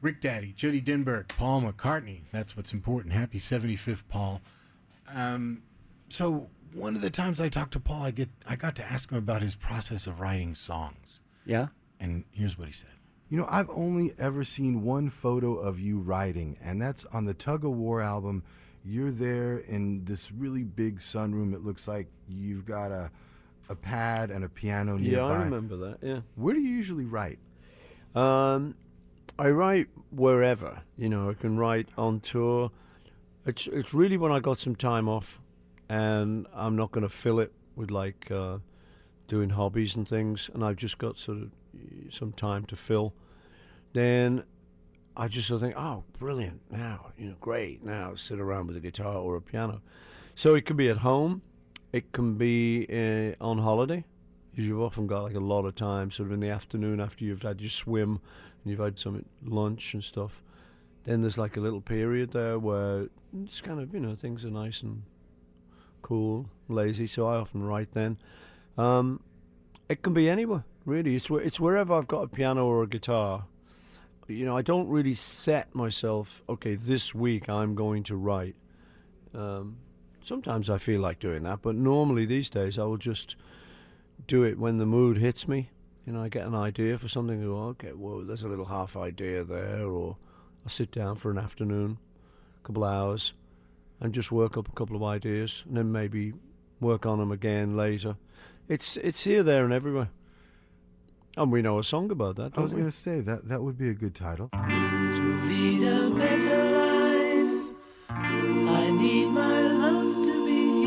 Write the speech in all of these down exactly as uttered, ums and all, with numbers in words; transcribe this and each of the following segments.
Rick Daddy, Jody Denberg, Paul McCartney. That's what's important. Happy seventy-fifth, Paul. Um, so one of the times I talked to Paul, I get I got to ask him about his process of writing songs. Yeah? And here's what he said. You know, I've only ever seen one photo of you writing, and that's on the Tug of War album. You're there in this really big sunroom. It looks like you've got a a pad and a piano nearby. Yeah, I remember that, yeah. Where do you usually write? Um, I write wherever. You know, I can write on tour. It's it's really when I got some time off, and I'm not going to fill it with, like, uh, doing hobbies and things, and I've just got sort of some time to fill. Then I just sort of think, oh, brilliant, now, you know, great, now sit around with a guitar or a piano. So it can be at home, it can be uh, on holiday. You've often got like a lot of time, sort of in the afternoon after you've had your swim and you've had some lunch and stuff. Then there's like a little period there where it's kind of, you know, things are nice and cool, lazy, so I often write then. Um, it can be anywhere, really. It's where, it's wherever I've got a piano or a guitar. You know, I don't really set myself, okay, this week I'm going to write. Um, sometimes I feel like doing that, but normally these days I will just do it when the mood hits me. You know, I get an idea for something, and go, okay, well, there's a little half idea there, or I'll sit down for an afternoon, a couple of hours, and just work up a couple of ideas, and then maybe work on them again later. It's it's here, there, and everywhere. And we know a song about that, don't I was we? going to say, that that would be a good title. To lead a better life, I need my love to be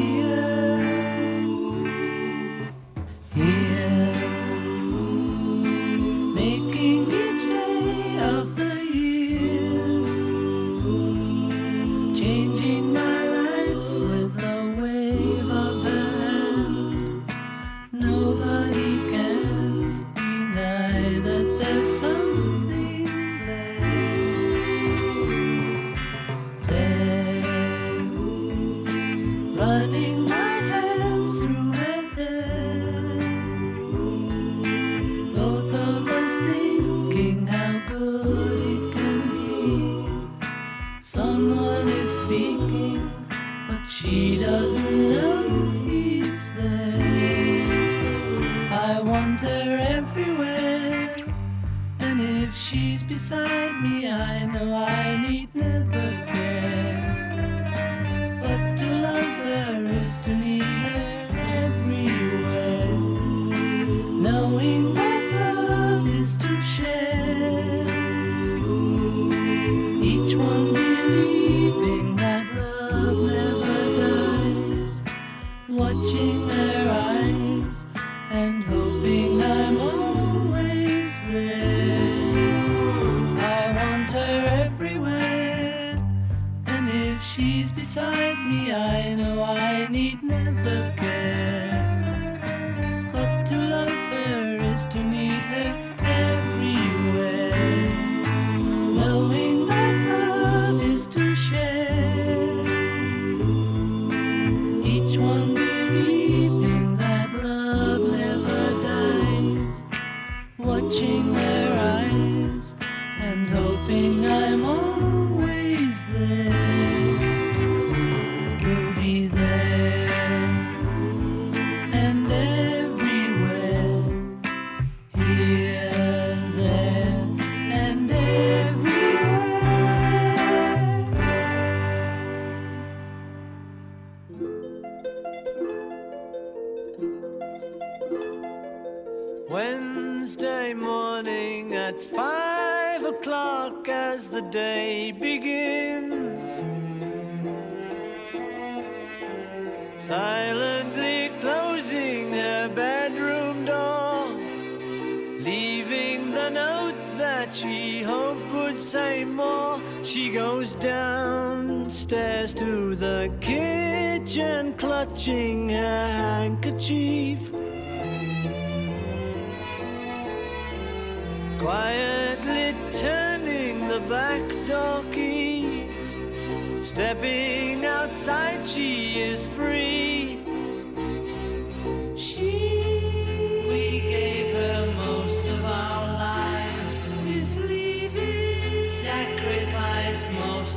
here. Here, making each day of the year, changing my life with a wave of her hand. Nobody can deny that there's something there, there, running my hands through her hair, both of us thinking how good it can be. Someone is speaking, but she doesn't know he's there. I want her everywhere, and if she's beside me, I know I need never care. But to love her is to need her everywhere, knowing that love is to share. Each one believing that love never dies, watching their eyes and hoping I'm always there. I want her everywhere, and if she's beside me, I know I need never care. But to love her is to need her everywhere, knowing that love is to share. Each one believing that love never dies, watching their eyes and hoping I'm always there. You'll be there and everywhere, here, there, and everywhere. Wednesday morning at five o'clock as the day begins, silently closing her bedroom door, leaving the note that she hoped would say more. She goes downstairs to the kitchen, clutching her handkerchief, quietly turning the back door key. Stepping outside, she is free. She, we gave her most of our lives, is leaving. Sad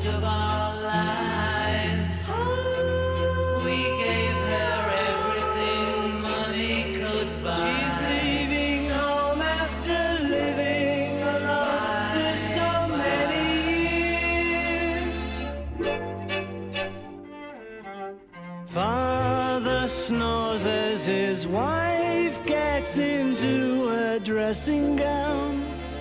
of our lives. We gave her everything money could buy. She's leaving home after living alone for so many years. Father snores as his wife gets into a dressing gown.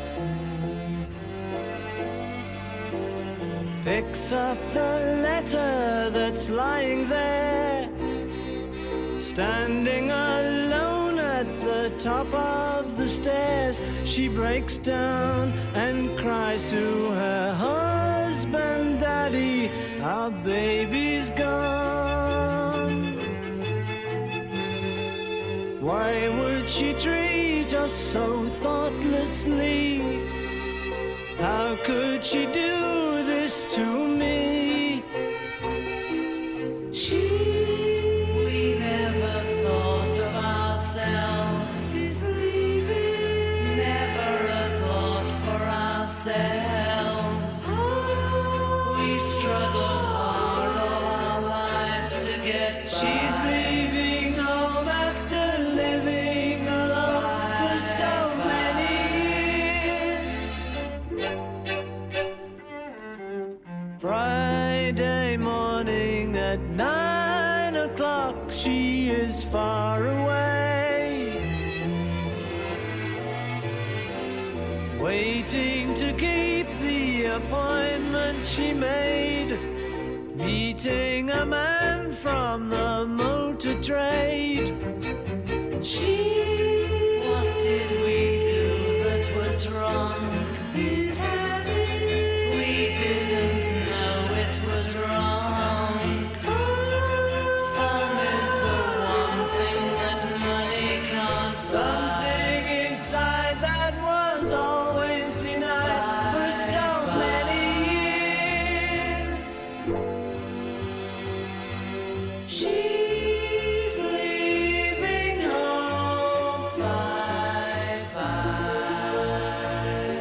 Picks up the letter that's lying there, standing alone at the top of the stairs. She breaks down and cries to her husband, Daddy, our baby's gone. Why would she treat us so thoughtlessly? How could she do this to me? She, we never thought of ourselves. She's leaving. Never a thought for ourselves. We struggled hard all our lives to get by. She's leaving home after living alone for so many years. Friday morning at nine o'clock, she is far away, waiting to keep the appointment she made, meeting a man from the motor trade. She, what did we do that was wrong? He's having, we didn't know it was wrong. Fun is the one thing that money can't buy. Something inside that was always denied for so many years. She's leaving home, bye bye.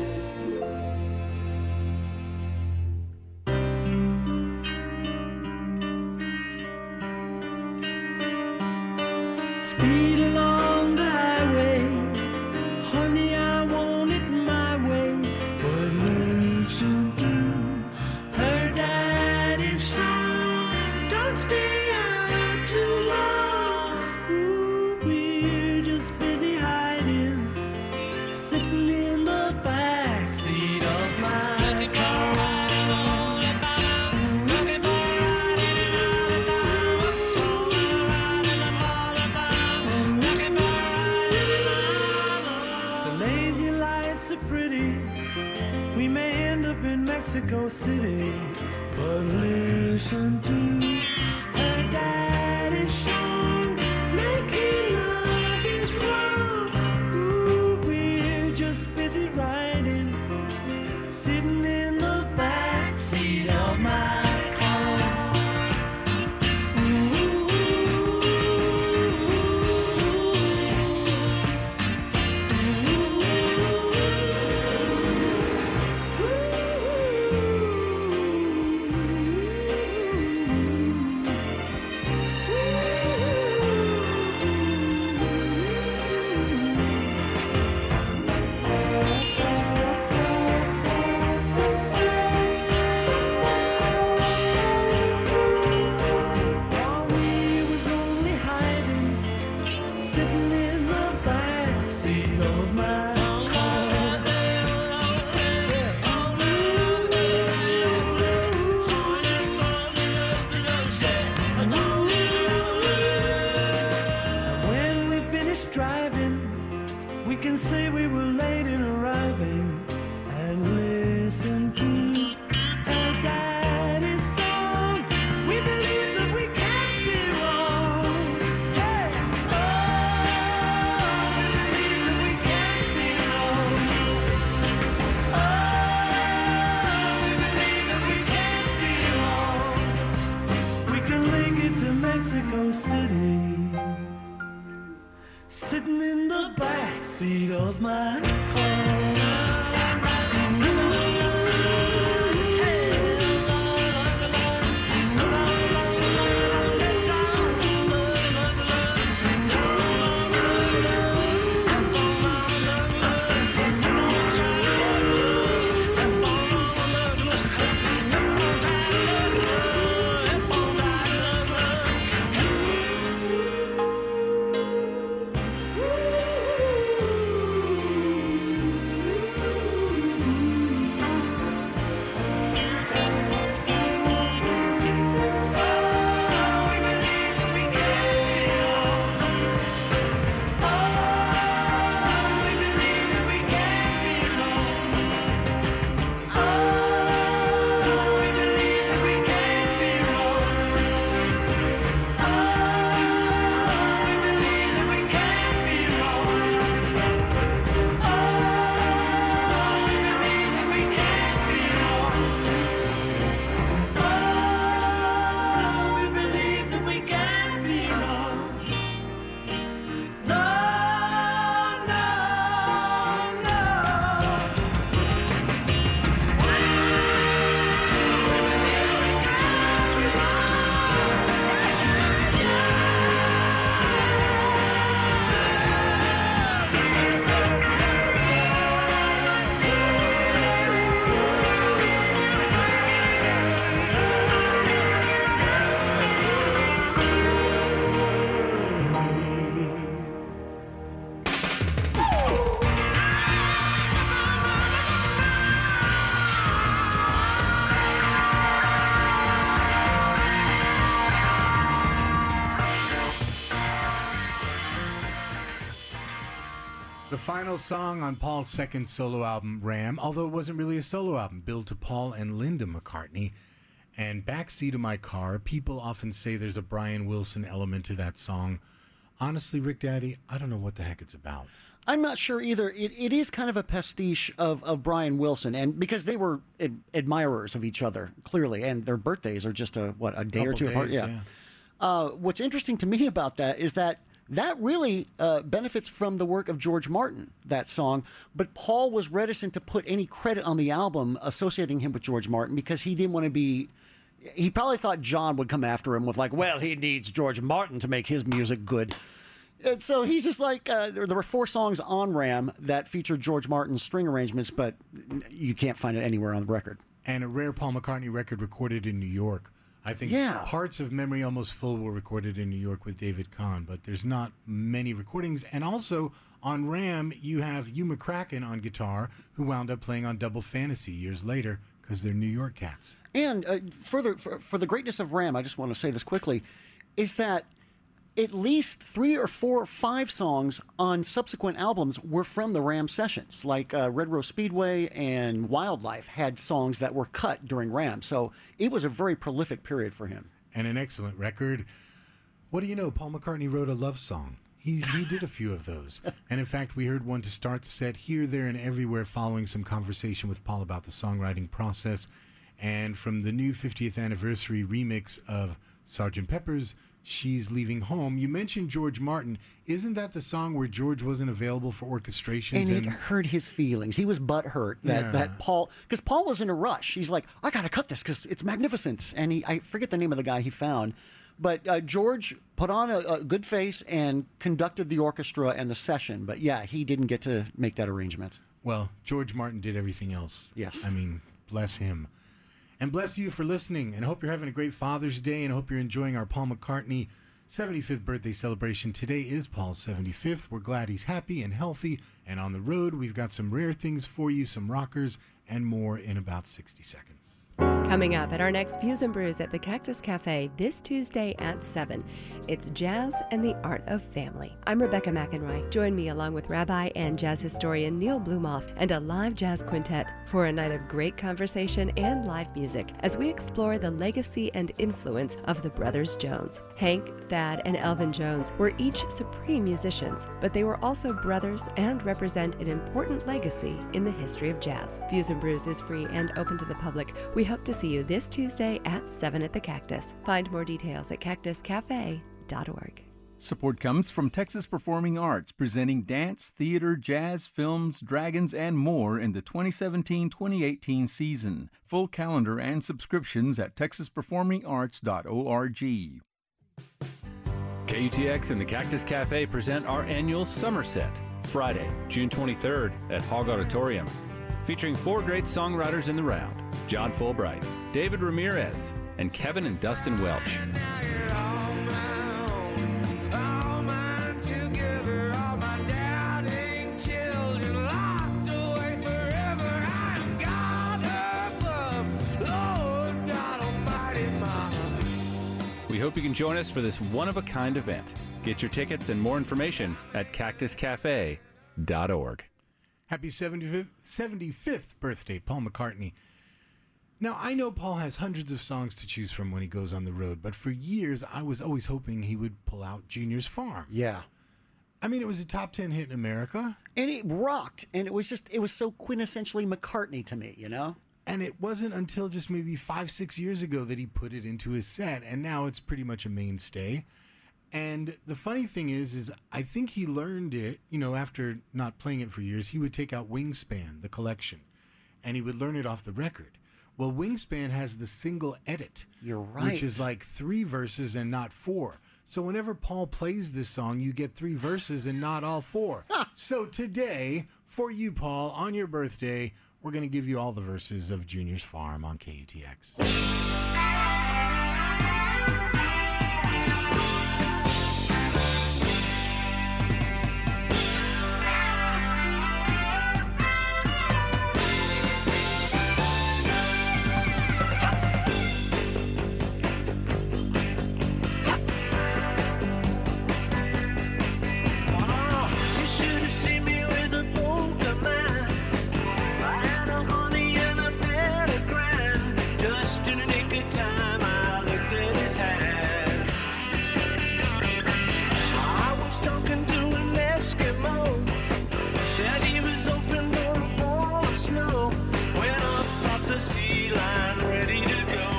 Speed along the highway, honey, I want it my way. But listen to her daddy's song. Don't stay out too long. Ooh, we're just busy hiding, sitting in the back seat of my car. Looking for a ride in another time. I'm so ride in a motorbike. Looking for a ride in another. The lazy lights are pretty. We may end up in Mexico City, but listen to her daddy's song. Making love is wrong. Ooh, we're just busy riding, sitting in the back seat of my car. While we was only hiding, sitting in the back seat of my car. And when we finished driving, we can say we were late in arriving, and listen to her daddy's song. We believe that we can't be wrong. Hey! Oh, we believe that we can't be wrong. Oh, we believe that we can't be wrong. We can make it to Mexico City, sitting in the back seat of my car. Hey. Final song on Paul's second solo album, Ram, although it wasn't really a solo album, billed to Paul and Linda McCartney. And Backseat of My Car, people often say there's a Brian Wilson element to that song. Honestly, Rick Daddy, I don't know what the heck it's about. I'm not sure either. It, it is kind of a pastiche of, of Brian Wilson, and because they were ad- admirers of each other, clearly, and their birthdays are just a, what, a day Couple or two days, apart? Yeah. yeah. Uh, what's interesting to me about that is that that really uh, benefits from the work of George Martin, that song. But Paul was reticent to put any credit on the album associating him with George Martin because he didn't want to be... He probably thought John would come after him with like, well, he needs George Martin to make his music good. And so he's just like, uh, there, there were four songs on Ram that featured George Martin's string arrangements, but you can't find it anywhere on the record. And a rare Paul McCartney record recorded in New York. I think Yeah. parts of Memory Almost Full were recorded in New York with David Kahn, but there's not many recordings. And also on Ram, you have Hugh McCracken on guitar, who wound up playing on Double Fantasy years later because they're New York cats. And uh, further, for, for the greatness of Ram, I just want to say this quickly, is that at least three or four or five songs on subsequent albums were from the Ram sessions, like uh, Red Rose Speedway and Wildlife had songs that were cut during Ram. So it was a very prolific period for him. And an excellent record. What do you know? Paul McCartney wrote a love song. He he did a few of those. And in fact, we heard one to start the set, Here, There, and Everywhere, following some conversation with Paul about the songwriting process. And from the new fiftieth anniversary remix of Sergeant Pepper's She's Leaving Home, you mentioned George Martin. Isn't that the song where George wasn't available for orchestrations? And it and hurt his feelings. He was butthurt that, Yeah. that Paul, because Paul was in a rush. He's like, I got to cut this because it's magnificent. And he, I forget the name of the guy he found. But uh, George put on a, a good face and conducted the orchestra and the session. But yeah, he didn't get to make that arrangement. Well, George Martin did everything else. Yes. I mean, bless him. And bless you for listening. And hope you're having a great Father's Day. And hope you're enjoying our Paul McCartney seventy-fifth birthday celebration. Today is Paul's seventy-fifth. We're glad he's happy and healthy and on the road. We've got some rare things for you, some rockers, and more in about sixty seconds. Coming up at our next Views and Brews at the Cactus Cafe this Tuesday at seven, it's Jazz and the Art of Family. I'm Rebecca McEnroy. Join me along with Rabbi and jazz historian Neil Blumoff and a live jazz quintet for a night of great conversation and live music as we explore the legacy and influence of the Brothers Jones. Hank, Thad, and Elvin Jones were each supreme musicians, but they were also brothers and represent an important legacy in the history of jazz. Views and Brews is free and open to the public. We hope to see you this Tuesday at seven at the Cactus. Find more details at cactus cafe dot org. Support comes from Texas Performing Arts, presenting dance, theater, jazz, films, dragons, and more in the twenty seventeen twenty eighteen season. Full calendar and subscriptions at texas performing arts dot org. K U T X and the Cactus Cafe present our annual Summer Set, Friday, June twenty-third at Hogg Auditorium, featuring four great songwriters in the round, John Fulbright, David Ramirez, and Kevin and Dustin Welch. We hope you can join us for this one-of-a-kind event. Get your tickets and more information at cactus cafe dot org. Happy seventy-fifth, seventy-fifth birthday, Paul McCartney. Now, I know Paul has hundreds of songs to choose from when he goes on the road, but for years, I was always hoping he would pull out Junior's Farm. Yeah. I mean, it was a top ten hit in America. And it rocked. And it was just, it was so quintessentially McCartney to me, you know? And it wasn't until just maybe five, six years ago that he put it into his set, and now it's pretty much a mainstay. And the funny thing is, is I think he learned it, you know, after not playing it for years, he would take out Wingspan, the collection, and he would learn it off the record. Well, Wingspan has the single edit. You're right. Which is like three verses and not four. So whenever Paul plays this song, you get three verses and not all four. So today, for you, Paul, on your birthday, we're going to give you all the verses of Junior's Farm on K U T X. You should have seen me with a every time I looked at his hand. I was talking to an Eskimo, said he was open for a fall of snow. Went up off the sea line, ready to go.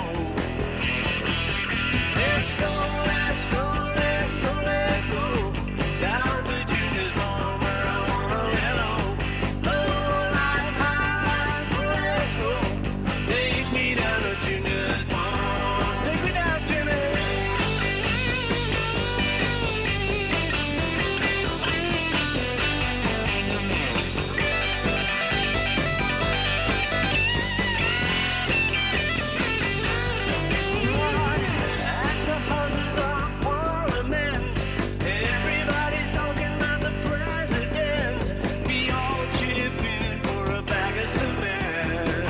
Let's go, let's go, let's go, let's go. Down to Junior's farm where I wanna let low. Low life, high life, let's go. Take me down to Junior's farm. Take me down, Jimmy. At the houses of Parliament, everybody's talking about the president. We all chip in for a bag of cement.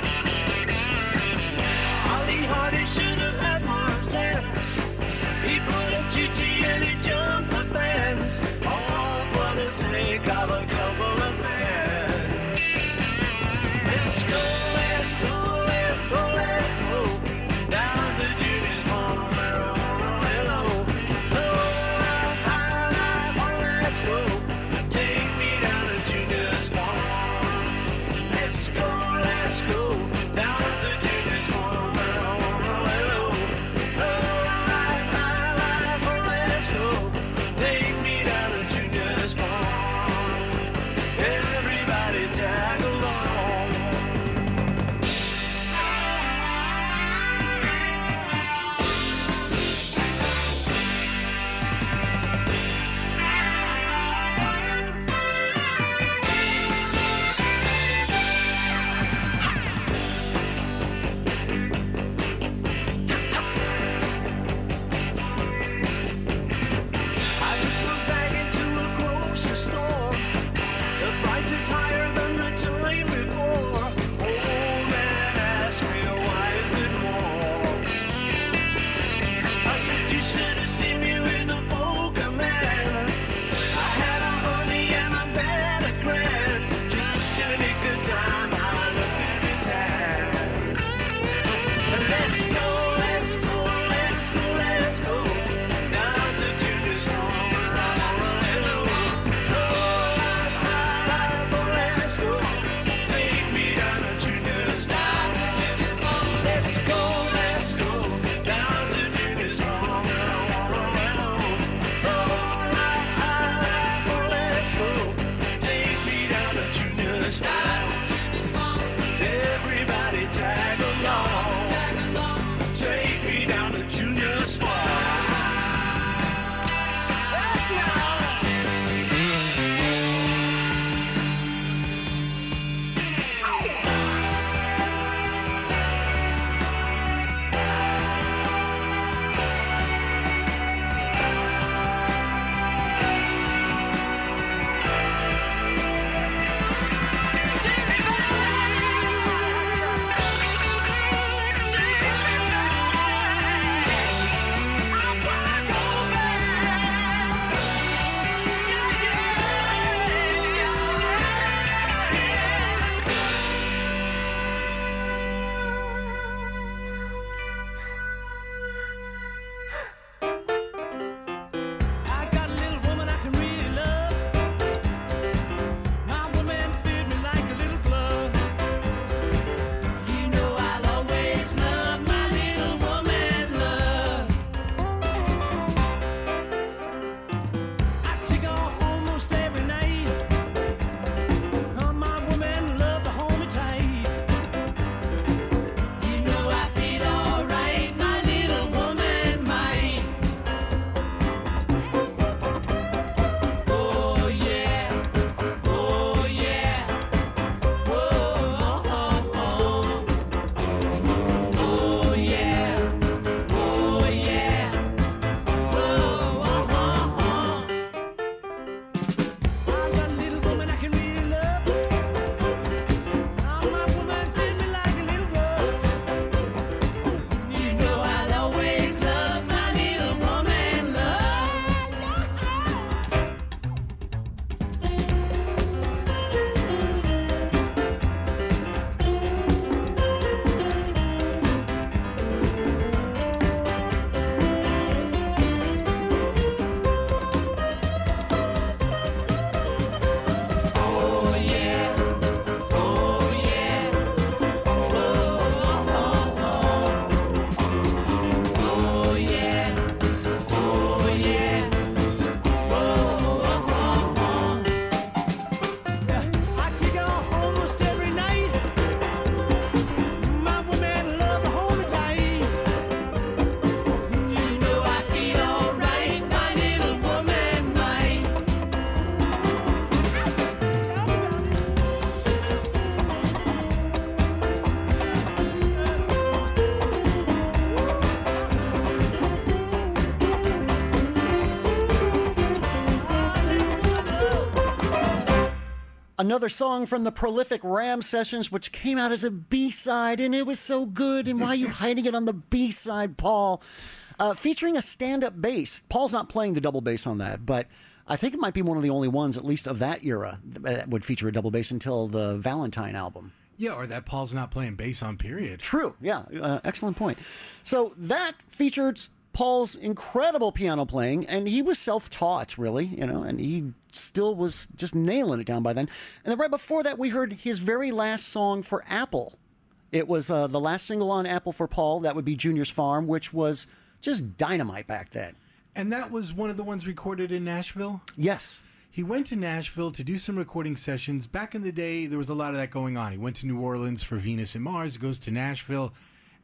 Ollie Hardy should have had more sense. He put a chichi and he jumped the fence, all for the sake of a couple of fans. Let's go, let's go, let's go, let's go. Down to Junior's farm where I wanna lay low. Low life, high life, oh, let's go. Take me down to Junior's farm. Let's go, let's go. Down to Junior's farm where I wanna lay low. Low life, high life, oh, let's go. Take me down to Junior's farm. Everybody tag along. Another song from the prolific Ram Sessions, which came out as a B-side, and it was so good. And why are you hiding it on the B-side, Paul? Uh, featuring a stand-up bass. Paul's not playing the double bass on that, but I think it might be one of the only ones, at least of that era, that would feature a double bass until the Valentine album. Yeah, or that Paul's not playing bass on, period. True, yeah, uh, excellent point. So that featured Paul's incredible piano playing, and he was self-taught, really, you know, and he still was just nailing it down by then. And then right before that, we heard his very last song for Apple. It was uh, the last single on Apple for Paul. That would be Junior's Farm, which was just dynamite back then. And that was one of the ones recorded in Nashville? Yes. He went to Nashville to do some recording sessions. Back in the day, there was a lot of that going on. He went to New Orleans for Venus and Mars, goes to Nashville,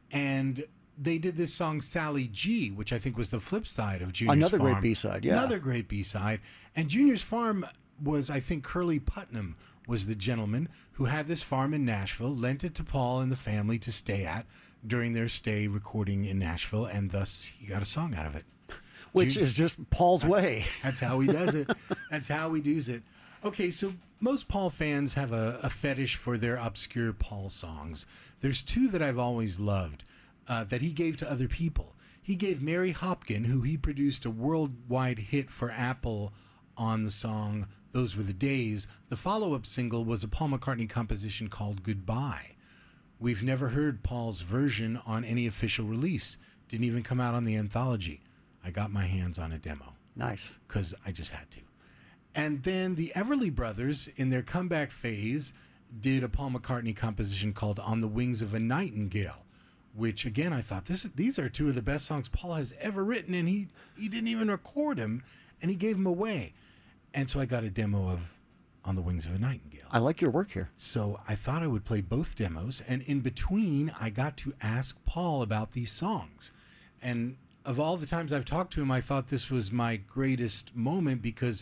and they did this song Sally G, which I think was the flip side of Junior's Another Farm. great B-side, yeah. Another great B-side. And Junior's Farm was, I think, Curly Putnam was the gentleman who had this farm in Nashville, lent it to Paul and the family to stay at during their stay recording in Nashville, and thus he got a song out of it. Which Jun- is just Paul's way. That's how he does it. That's how he does it. Okay, so most Paul fans have a, a fetish for their obscure Paul songs. There's two that I've always loved uh, that he gave to other people. He gave Mary Hopkin, who he produced a worldwide hit for Apple on the song Those Were the Days. The follow-up single was a Paul McCartney composition called Goodbye. We've never heard Paul's version on any official release. Didn't even come out on the anthology. I got my hands on a demo. Nice. Because I just had to. And then the Everly Brothers, in their comeback phase, did a Paul McCartney composition called On the Wings of a Nightingale, which, again, I thought, this these are two of the best songs Paul has ever written, and he, he didn't even record them, and he gave them away. And so I got a demo of On the Wings of a Nightingale. I like your work here. So I thought I would play both demos, and in between, I got to ask Paul about these songs. And of all the times I've talked to him, I thought this was my greatest moment because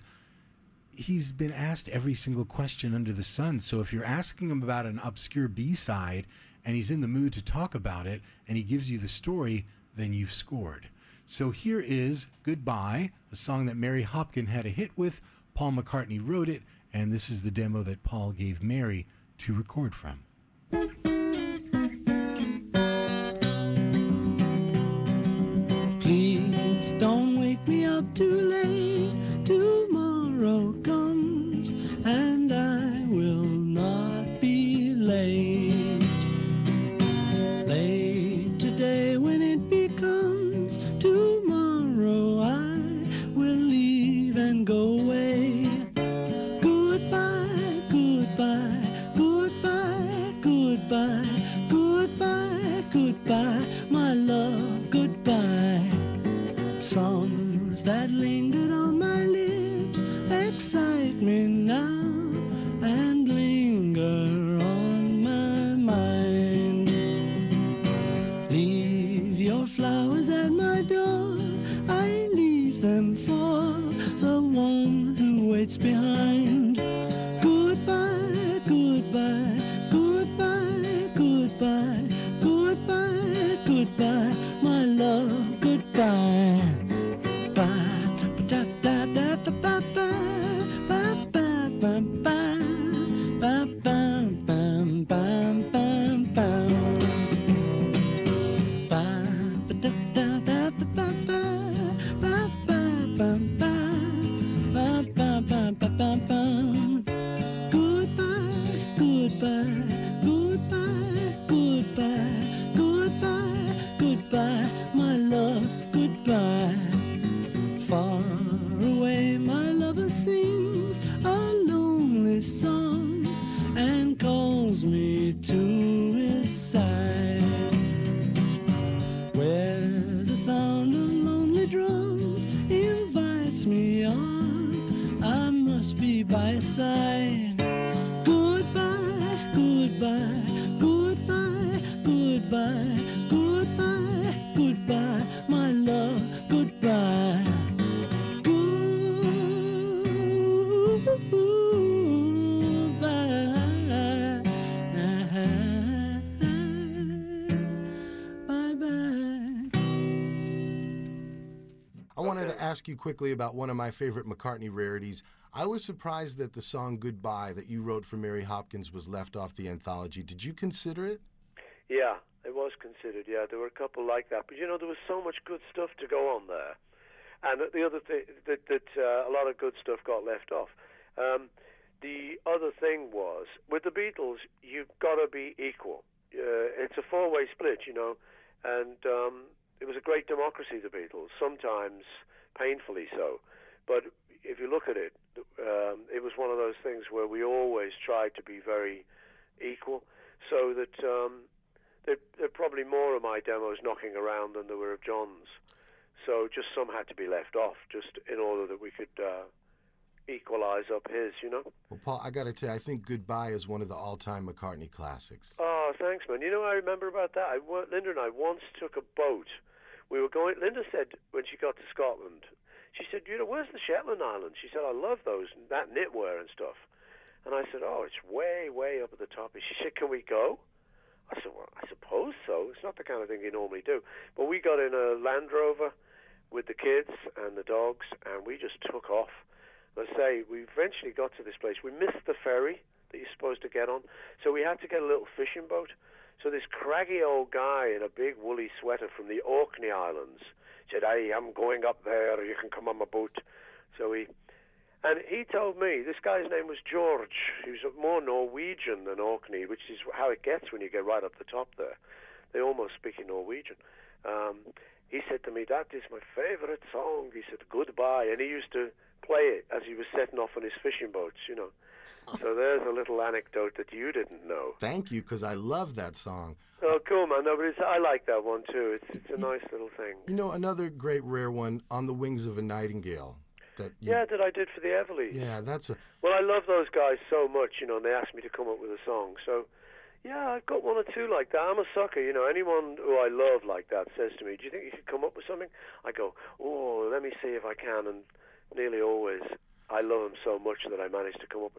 he's been asked every single question under the sun. So if you're asking him about an obscure B-side and he's in the mood to talk about it and he gives you the story, then you've scored. So here is Goodbye, a song that Mary Hopkin had a hit with. Paul McCartney wrote it, and this is the demo that Paul gave Mary to record from. Please don't wake me up too late. Tomorrow comes and I will not be late. Late today when it becomes tomorrow, I will leave and go away. Goodbye, goodbye, goodbye, goodbye, goodbye, goodbye, my love, goodbye. Songs that lingered on my lips excite me now and linger on my mind. Leave your flowers at my door, I leave them for the one who waits behind. Goodbye, goodbye, goodbye, goodbye, goodbye, goodbye, my love, goodbye. You quickly about one of my favorite McCartney rarities. I was surprised that the song Goodbye that you wrote for Mary Hopkins was left off the anthology. Did you consider it? Yeah, it was considered, yeah. There were a couple like that. But, you know, there was so much good stuff to go on there. And the other thing, that, that uh, a lot of good stuff got left off. Um, the other thing was, with the Beatles, you've got to be equal. Uh, it's a four-way split, you know, and um, it was a great democracy, the Beatles, sometimes painfully so. But if you look at it, um, it was one of those things where we always tried to be very equal, so that um, there, there are probably more of my demos knocking around than there were of John's. So just some had to be left off, just in order that we could uh, equalize up his, you know? Well, Paul, I got to tell you, I think Goodbye is one of the all-time McCartney classics. Oh, thanks, man. You know what I remember about that? I, Linda and I once took a boat. We were going, Linda said when she got to Scotland, she said, you know, where's the Shetland Islands? She said, I love those, that knitwear and stuff. And I said, oh, it's way, way up at the top. And she said, can we go? I said, well, I suppose so. It's not the kind of thing you normally do. But we got in a Land Rover with the kids and the dogs, and we just took off. Let's say we eventually got to this place. We missed the ferry that you're supposed to get on, so we had to get a little fishing boat. So this craggy old guy in a big woolly sweater from the Orkney Islands said, hey, I'm going up there, you can come on my boat. So he, and he told me, this guy's name was George. He was more Norwegian than Orkney, which is how it gets when you get right up the top there. They almost speak in Norwegian. Um, he said to me, that is my favorite song. He said, Goodbye. And he used to play it as he was setting off on his fishing boats, you know. So there's a little anecdote that you didn't know. Thank you, because I love that song. Oh, cool, man. No, but it's, I like that one, too. It's, it's a nice little thing. You know, another great rare one, On the Wings of a Nightingale. That you, yeah, that I did for the Everleys. Yeah, that's a... Well, I love those guys so much, you know, and they asked me to come up with a song. So, yeah, I've got one or two like that. I'm a sucker, you know. Anyone who I love like that says to me, do you think you could come up with something? I go, oh, let me see if I can. And nearly always, I love them so much that I manage to come up with...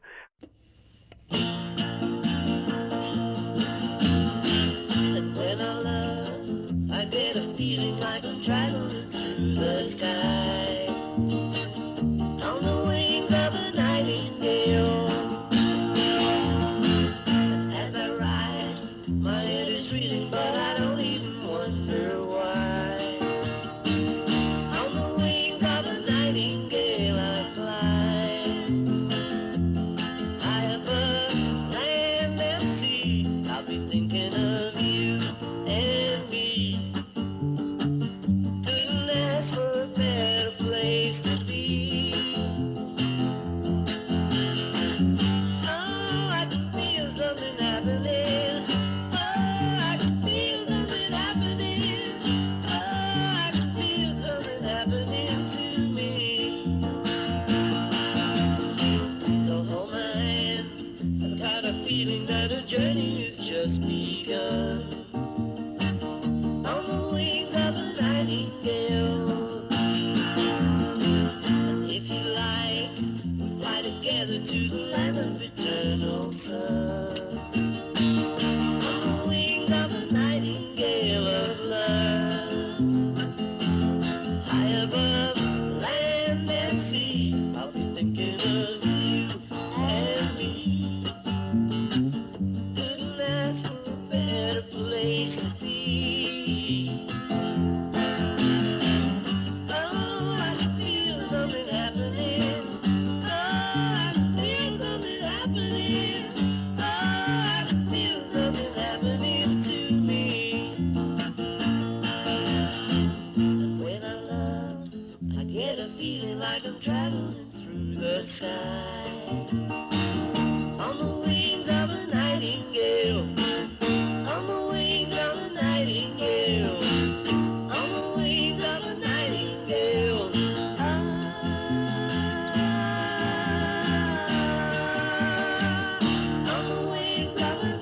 And when I love, I get a feeling like I'm traveling through the sky on the wings of a nightingale. And as I ride, my head is reeling, but I don't even wonder why. On the wings of a nightingale I fly, high above land and sea. I'll be thinking of you and me. Couldn't ask for a better place to be. Oh, I can feel something happening. Oh, I can feel something happening. Oh, I can feel something happening to me. So hold my hand. I've got a feeling that a journey has just begun on the wings of a nightingale. And if you like, we'll fly together to the land of eternal sun on the wings of a nightingale of love. High above land and sea, I'll be thinking of you and me. Couldn't ask for a better place to be. Oh, I can feel something happening. Oh, I can feel something happening. Oh, I can feel something happening to me. And when I love, I get a feeling like I'm traveling through the sky on the wings of a nightingale. On the wings of a nightingale. On the wings of a nightingale. Ah, on the wings of a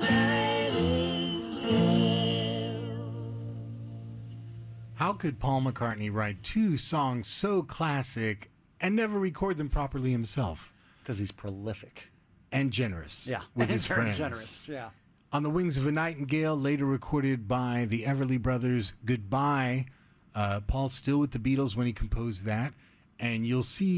nightingale. How could Paul McCartney write two songs so classic and never record them properly himself? Because he's prolific. And generous. Yeah. With and his very friends. generous, yeah. On the Wings of a Nightingale, later recorded by the Everly Brothers, Goodbye. Uh, Paul's still with the Beatles when he composed that. And you'll see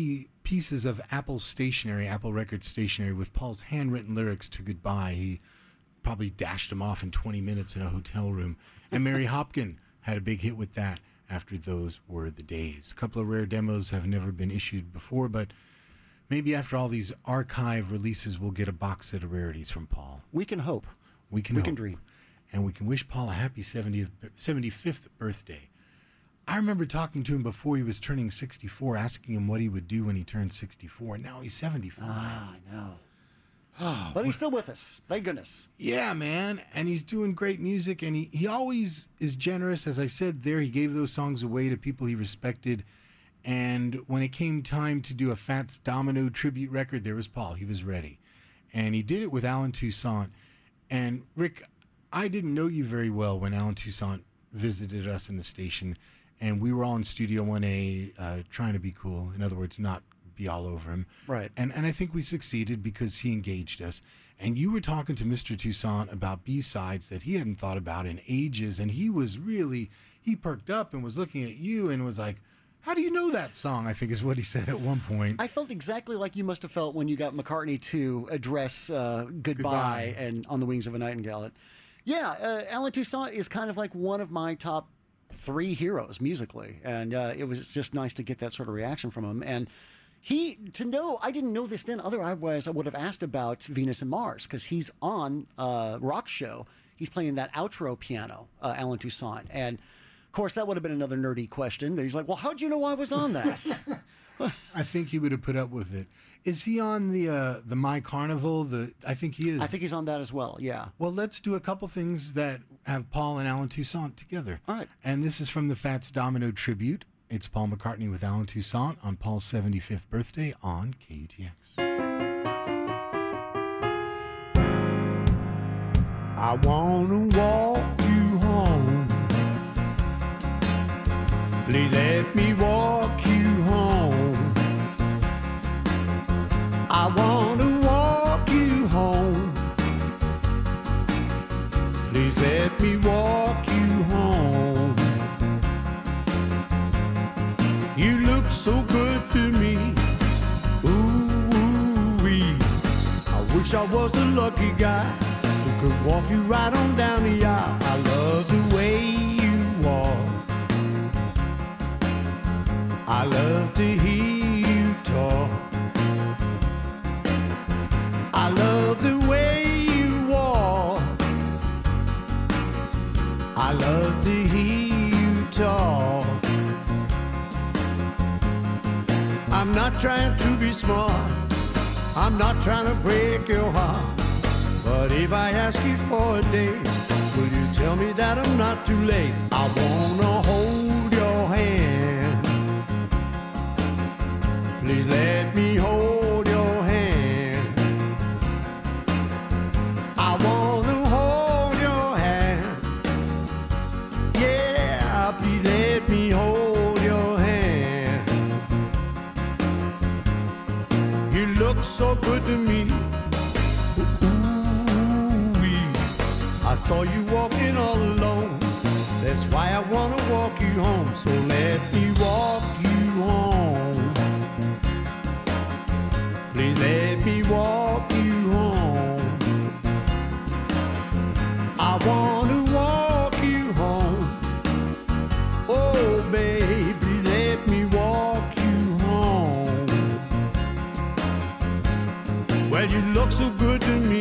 pieces of Apple stationery, Apple Records stationery, with Paul's handwritten lyrics to Goodbye. He probably dashed them off in twenty minutes in a hotel room. And Mary Hopkin had a big hit with that after Those Were the Days. A couple of rare demos have never been issued before, but maybe after all these archive releases, we'll get a box set of rarities from Paul. We can hope. We can We hope. can dream. And we can wish Paul a happy seventieth, seventy-fifth birthday. I remember talking to him before he was turning sixty-four, asking him what he would do when he turned sixty-four. And now he's seventy-five. Ah, I know. Oh, But he's still with us. Thank goodness. yeah, man. And he's doing great music. And he, he always is generous. As I said there, he gave those songs away to people he respected. And when it came time to do a Fats Domino tribute record, there was Paul. He was ready. And he did it with Alan Toussaint. And Rick, I didn't know you very well when Alan Toussaint visited us in the station. And we were all in Studio one A uh, trying to be cool. In other words, not be all over him. Right. And and I think we succeeded because he engaged us. And you were talking to Mister Toussaint about B-sides that he hadn't thought about in ages. And he was really, he perked up and was looking at you and was like, how do you know that song? I think is what he said at one point. I felt exactly like you must have felt when you got McCartney to address uh, Goodbye, Goodbye. and On the Wings of a Nightingale. Yeah, uh, Alan Toussaint is kind of like one of my top three heroes musically. And uh, it was just nice to get that sort of reaction from him. And he, to know, I didn't know this then, otherwise I would have asked about Venus and Mars, because he's on uh, Rock's show. He's playing that outro piano, uh, Alan Toussaint. And, of course, that would have been another nerdy question. That he's like, well, how'd you know I was on that? I think he would have put up with it. Is he on the uh, the My Carnival? The I think he is. I think he's on that as well, yeah. Well, let's do a couple things that have Paul and Alan Toussaint together. All right. And this is from the Fats Domino tribute. It's Paul McCartney with Alan Toussaint on Paul's seventy-fifth birthday on K U T X. I wanna walk you home. Please let me walk you home. I wanna walk you home. Please let me walk you home. You look so good to me. Ooh-wee. I wish I was the lucky guy who could walk you right on down the aisle. I love the way you walk. I love to hear you talk. I love the way you walk. I love to hear you talk. I'm not trying to be smart. I'm not trying to break your heart. But if I ask you for a date, will you tell me that I'm not too late? I wanna hold your hand. Please let me hold your hand. I wanna hold your hand. Yeah, please let me hold your hand. You look so good to me. Ooh-wee. I saw you walking all alone. That's why I wanna walk you home. So let me walk you home. Please let me walk you home. I wanna walk you home. Oh, baby, let me walk you home. Well, you look so good to me.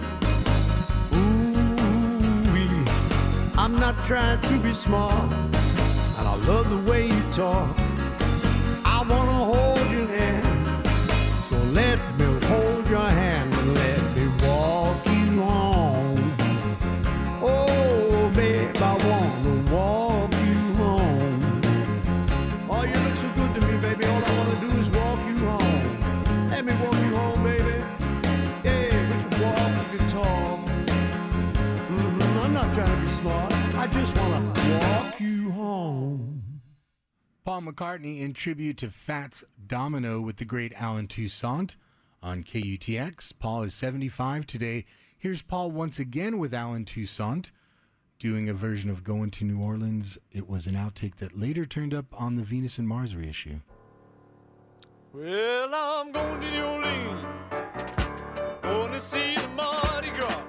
Ooh-wee. I'm not trying to be smart, and I love the way you talk. I wanna hold your hand. So let me hold your hand and let me walk you home. Oh, babe, I wanna walk you home. Oh, you look so good to me, baby. All I wanna do is walk you home. Let me walk you home, baby. Yeah, we can walk, we can talk. Mm-hmm. I'm not trying to be smart. I just wanna walk you home. Paul McCartney in tribute to Fats Domino with the great Alan Toussaint on K U T X. Paul is seventy-five today. Here's Paul once again with Alan Toussaint doing a version of Going to New Orleans. It was an outtake that later turned up on the Venus and Mars reissue. Well, I'm going to New Orleans, going to see the Mardi Gras.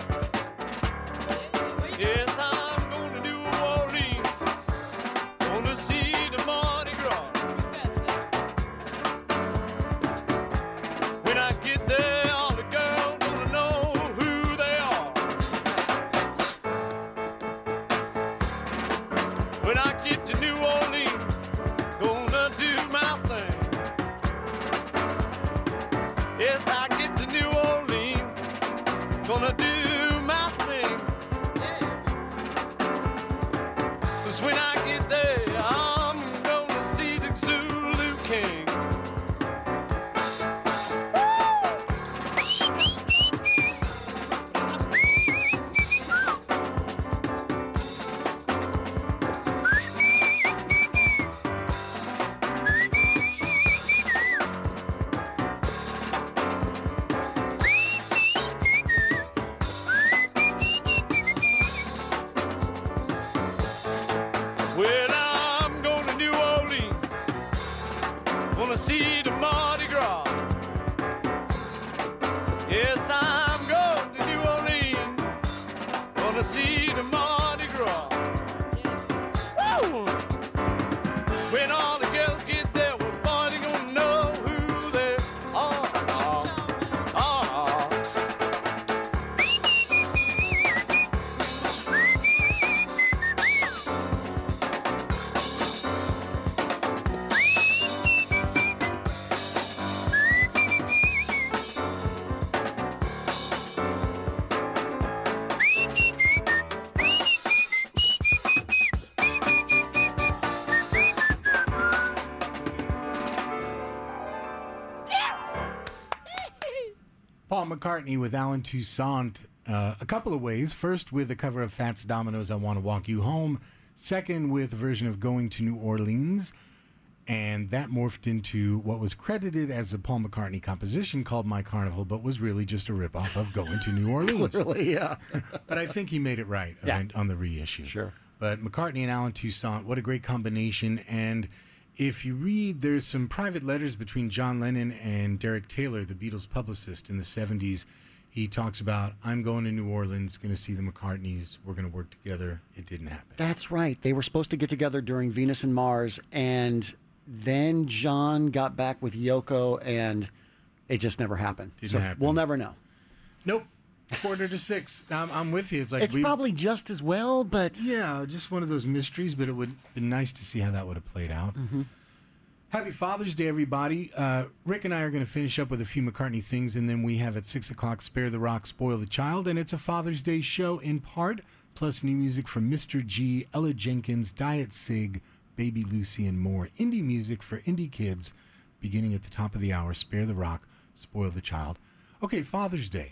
Yes, I'm going to New Orleans, going to see the Mardi Gras. When I get there, all the girls gonna know who they are. When I get to New Orleans, gonna do my thing. Yes, I get to New Orleans, gonna do my thing. 'Cause when I get there, I'm gonna see the Zulu King. Well, I'm going to New Orleans, gonna see the Mardi Gras. Yes, I'm going to New Orleans, gonna see the Mardi Gras. Woo! When all the girls get there, well, boy, they gonna know who they are. are. are. Paul McCartney with Alan Toussaint uh, a couple of ways. First, with a cover of Fats Domino's I Want to Walk You Home. Second, with a version of Going to New Orleans. And that morphed into what was credited as a Paul McCartney composition called My Carnival, but was really just a ripoff of Going to New Orleans. Really, yeah. But I think he made it right Yeah. on, on the reissue. Sure. But McCartney and Alan Toussaint, what a great combination. And if you read, there's some private letters between John Lennon and Derek Taylor, the Beatles publicist in the seventies. He talks about, I'm going to New Orleans, going to see the McCartneys. We're going to work together. It didn't happen. That's right. They were supposed to get together during Venus and Mars, and then John got back with Yoko, and it just never happened. Didn't so happen. We'll never know. Nope. Quarter to six. I'm, I'm with you. It's like It's we, probably just as well, but yeah, just one of those mysteries. But it would have been nice to see how that would have played out. Mm-hmm. Happy Father's Day, everybody. Uh, Rick and I are going to finish up with a few McCartney things, and then we have at six o'clock Spare the Rock, Spoil the Child, and it's a Father's Day show in part, plus new music from Mister G, Ella Jenkins, Diet Sig, Baby Lucy, and more. Indie music for indie kids, beginning at the top of the hour. Spare the Rock, Spoil the Child. Okay, Father's Day.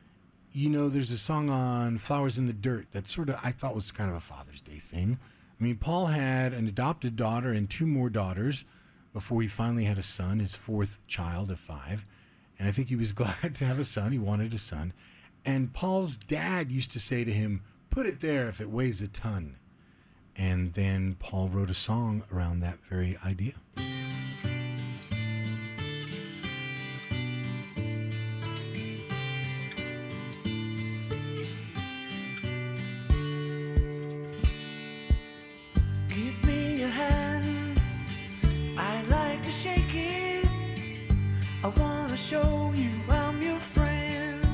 You know, there's a song on Flowers in the Dirt that sort of, I thought was kind of a Father's Day thing. I mean, Paul had an adopted daughter and two more daughters before he finally had a son, his fourth child of five. And I think he was glad to have a son. He wanted a son. And Paul's dad used to say to him, put it there if it weighs a ton. And then Paul wrote a song around that very idea. Give me your hand, I'd like to shake it. I wanna show you I'm your friend.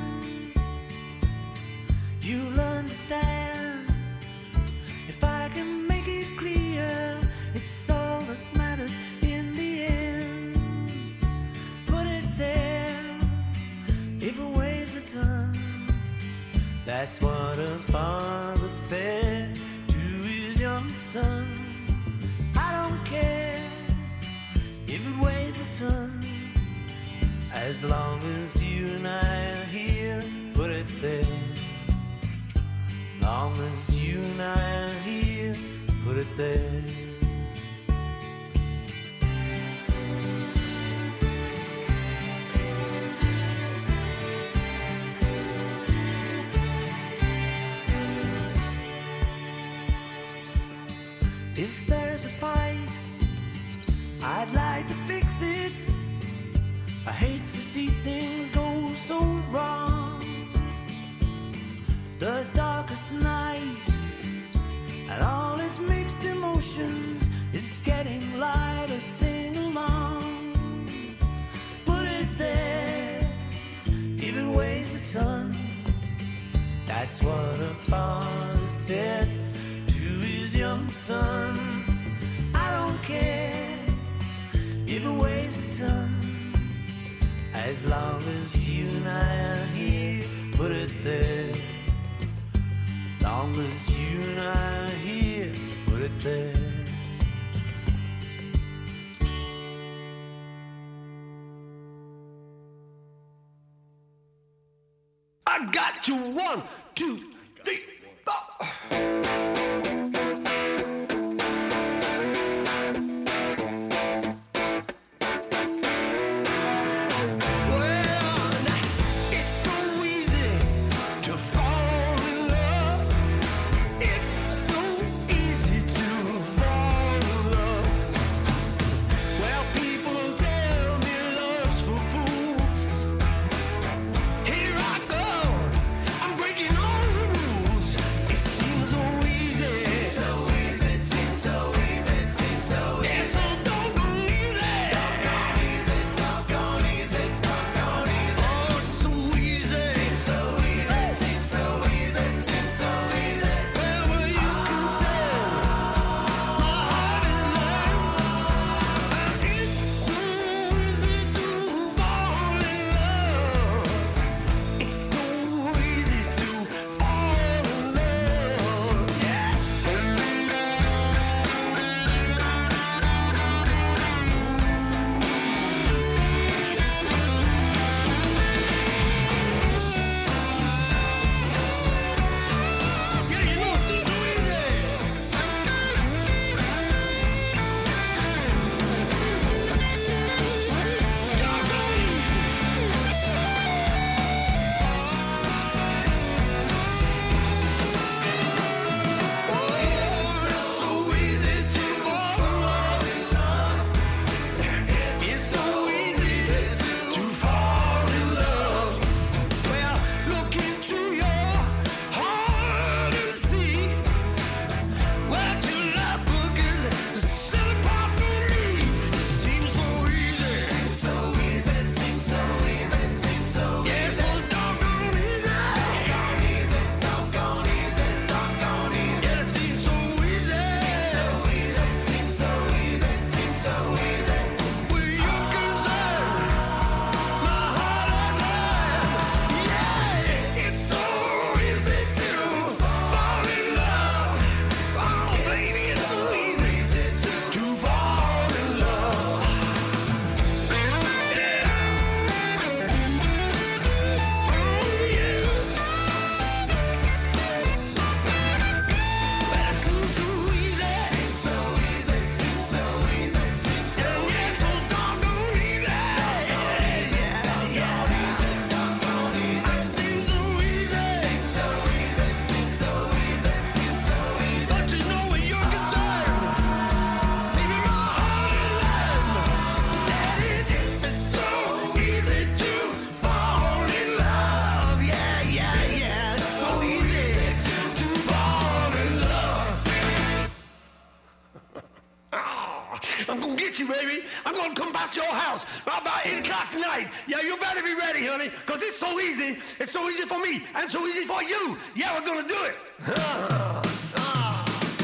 You'll understand if I can make it clear. It's all that matters in the end. Put it there if it weighs a ton. That's what a father said to his young son. I don't care if it weighs a ton, as long as you and I are here. Put it there. Long as you and I are here. Put it there. If there's a fight, I'd like to fix it I hate to see things go so wrong. The darkest night and all its mixed emotions is getting lighter. Sing along, put it there, if it weighs a ton. That's what a father said to his young son. I don't care if it weighs a ton, as long as you and I are here. Put it there, long as you and I are here. Put it there. I got you one, two, three, four. I'm gonna get you, baby. I'm gonna come past your house about eight o'clock tonight. Yeah, you better be ready, honey, because it's so easy. It's so easy for me and so easy for you. Yeah, we're gonna do it. Ah. Ah.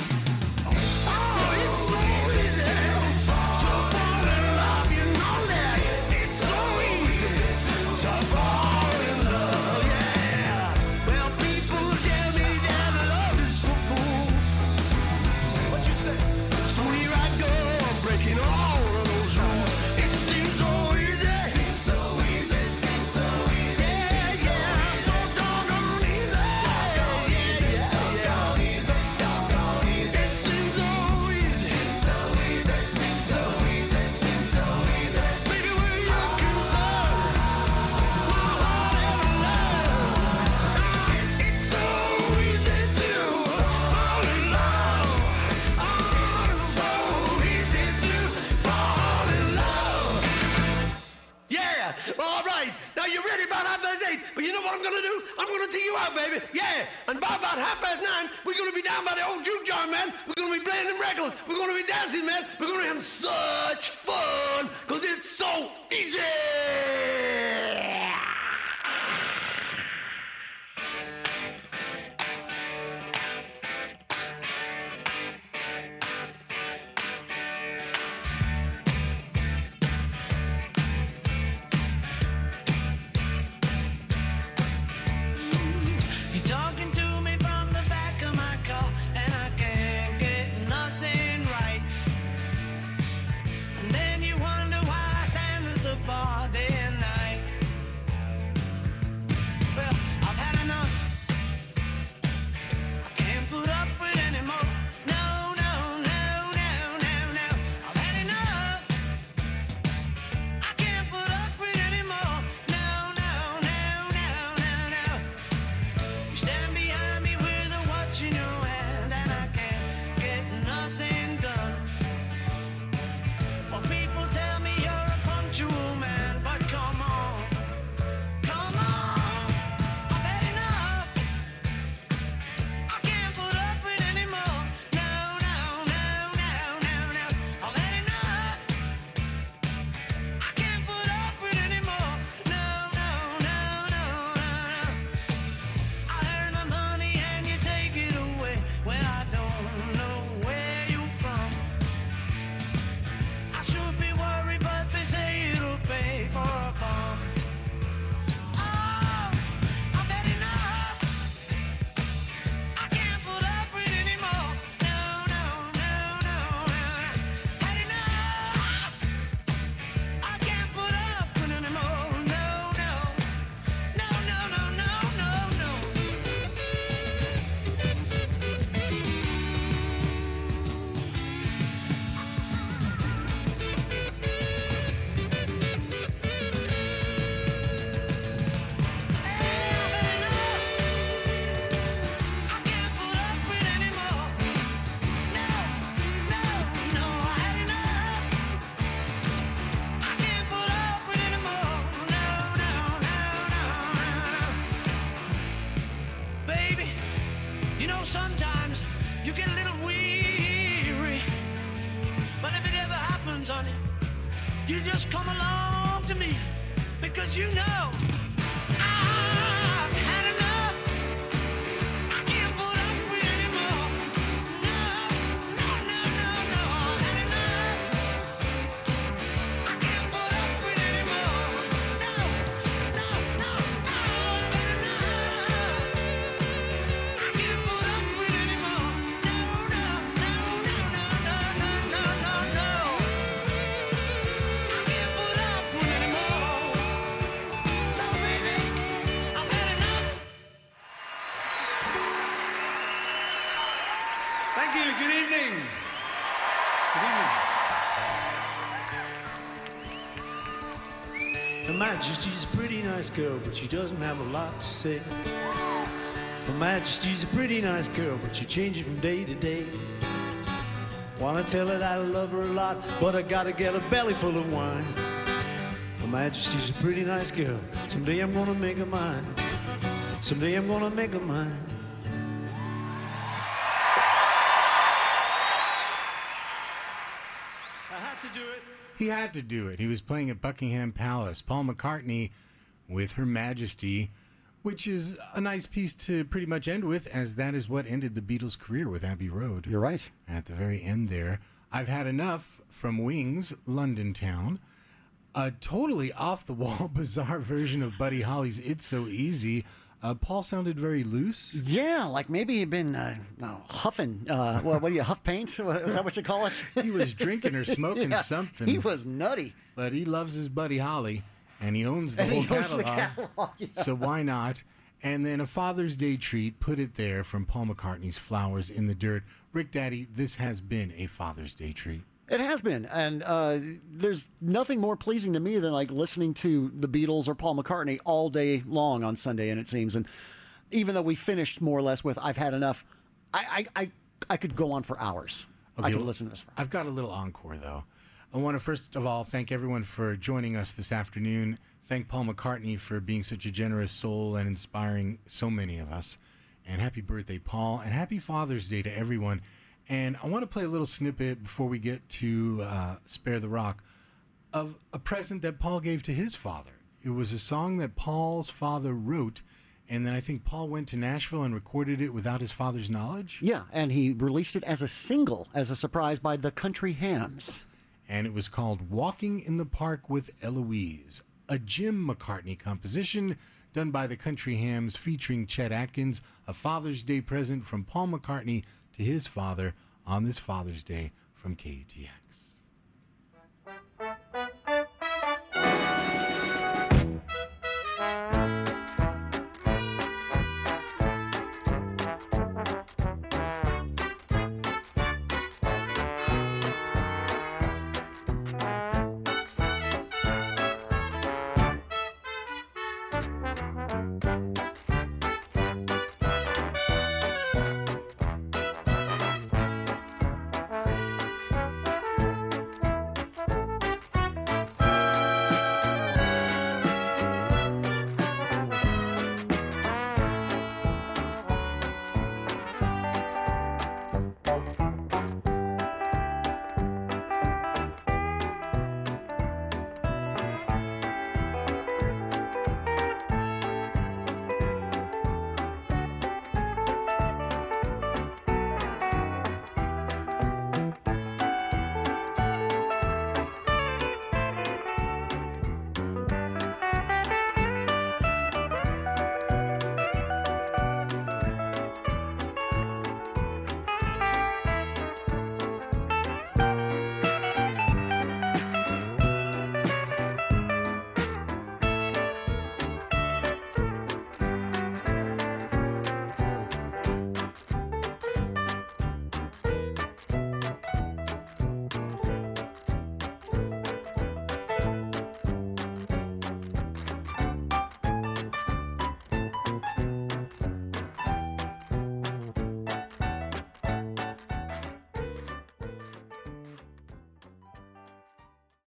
Oh, it's so easy to fall in love. You know that. It's so easy to fall in love. Yeah. Well, people tell me that love is for fools. What you say? So here I go, breaking all of those rules. It seems so easy. Seems so easy. Seems so easy. Yeah, yeah. So doggone easy. Doggone easy. Doggone easy. you out, baby. Yeah. And by about half past nine, we're going to be down by the old juke joint, man. We're going to be playing them records. We're going to be dancing, man. We're going to have such fun because it's so easy. You just come along to me because you know I've had enough. I can't put up with anymore. No, no, no, no, no. I've had enough. I can't put up with anymore. No, no, no, no. I've had enough. I can't put up with anymore. No, no, no, no, no, no, no, no, no. Thank you. Good evening. Good evening. Her Majesty's a pretty nice girl, but she doesn't have a lot to say. Her Majesty's a pretty nice girl, but she changes from day to day. Wanna tell her that I love her a lot, but I gotta get a belly full of wine. Her Majesty's a pretty nice girl. Someday I'm gonna make her mine. Someday I'm gonna make her mine. He had to do it. He was playing at Buckingham Palace. Paul McCartney with Her Majesty, which is a nice piece to pretty much end with, as that is what ended the Beatles' career with Abbey Road. You're right. At the very end there. I've Had Enough from Wings, London Town. A totally off-the-wall, bizarre version of Buddy Holly's It's So Easy. Uh, Paul sounded very loose. Yeah, like maybe he'd been uh, no, huffing. Uh, what, what do you, huff paint? Is that what you call it? He was drinking or smoking yeah, something. He was nutty. But he loves his Buddy Holly, and he owns the and whole he owns catalog. The catalog yeah. So why not? And then a Father's Day treat, Put It There, from Paul McCartney's Flowers in the Dirt. Rick Daddy, this has been a Father's Day treat. It has been, and uh, there's nothing more pleasing to me than like listening to the Beatles or Paul McCartney all day long on Sunday, and it seems. And even though we finished more or less with "I've Had Enough," I I I, I could go on for hours. Okay, I could well, listen to this. For I've got a little encore though. I want to first of all thank everyone for joining us this afternoon. Thank Paul McCartney for being such a generous soul and inspiring so many of us. And happy birthday, Paul, and happy Father's Day to everyone. And I want to play a little snippet before we get to uh, Spare the Rock of a present that Paul gave to his father. It was a song that Paul's father wrote, and then I think Paul went to Nashville and recorded it without his father's knowledge. Yeah, and he released it as a single, as a surprise by the Country Hams. And it was called Walking in the Park with Eloise, a Jim McCartney composition done by the Country Hams featuring Chet Atkins, a Father's Day present from Paul McCartney to his father on this Father's Day from K T X.